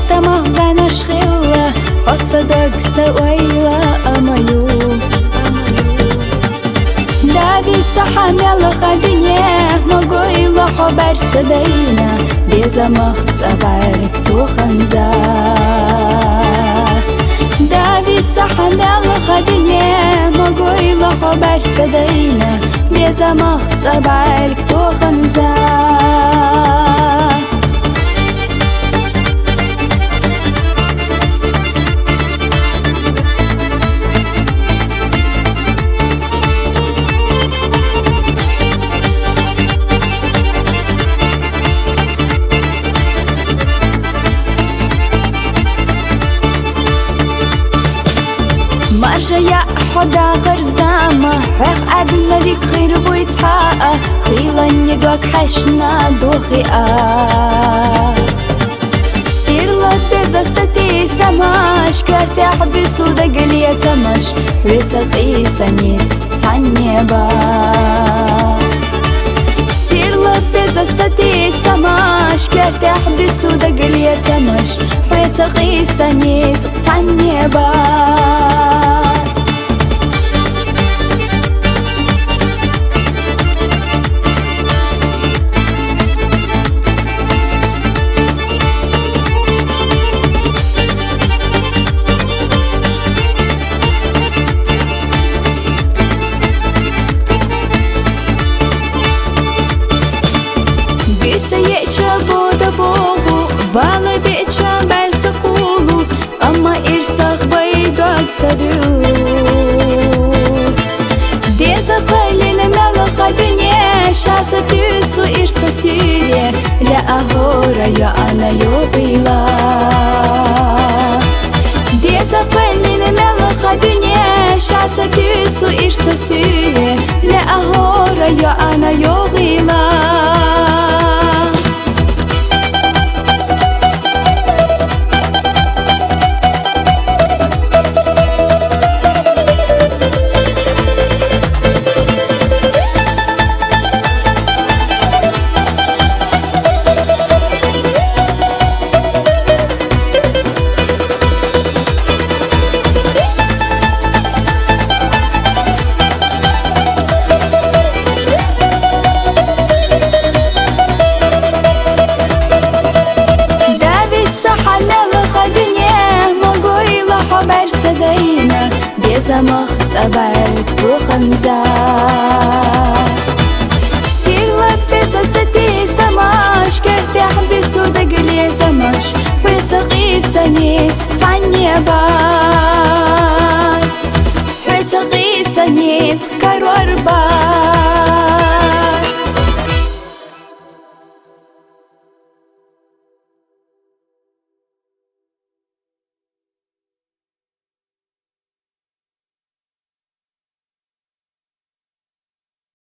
تمه زن شخيلة قصدك سويلة أميو داوي سحامل خبينيه مقويلة حبر سدينا بيزمخ تبارك توخنزا داوي سحامل خبينيه مقويلة حبر سدينا بيزمخ تبارك توخنزا ماشا يا حدا غرزامة حق عبنا ليك خير بويتحقق خيلا ندوك حشنا دوخيقا سير لبزا ستي سماش كارتي حبسو دقلية تمش ويتقي سنيت تعني بات سير لبزا ستي سماش كارتي حبسو دقلية تمش ويتقي سنيت تعني بات سيئتشا بودا بوغو بالا بيتشا برسقولو أما إرساق بيداك تدو ديزا قلين ملقا دنيا شاسا تيسو إرسا سيريا لا أهورا يا أنا يوبيلا ديزا قلين ملقا دنيا شاسا تيسو إرسا سيريا لا أهورا يا أنا يوبيلا سدينا بيزمخ تبارك بوخنزا سير لبزا ستي سماش كرتي حبسو دقلي زمش ويتقي سنيت تعني بات ويتقي سنيت كارو أربات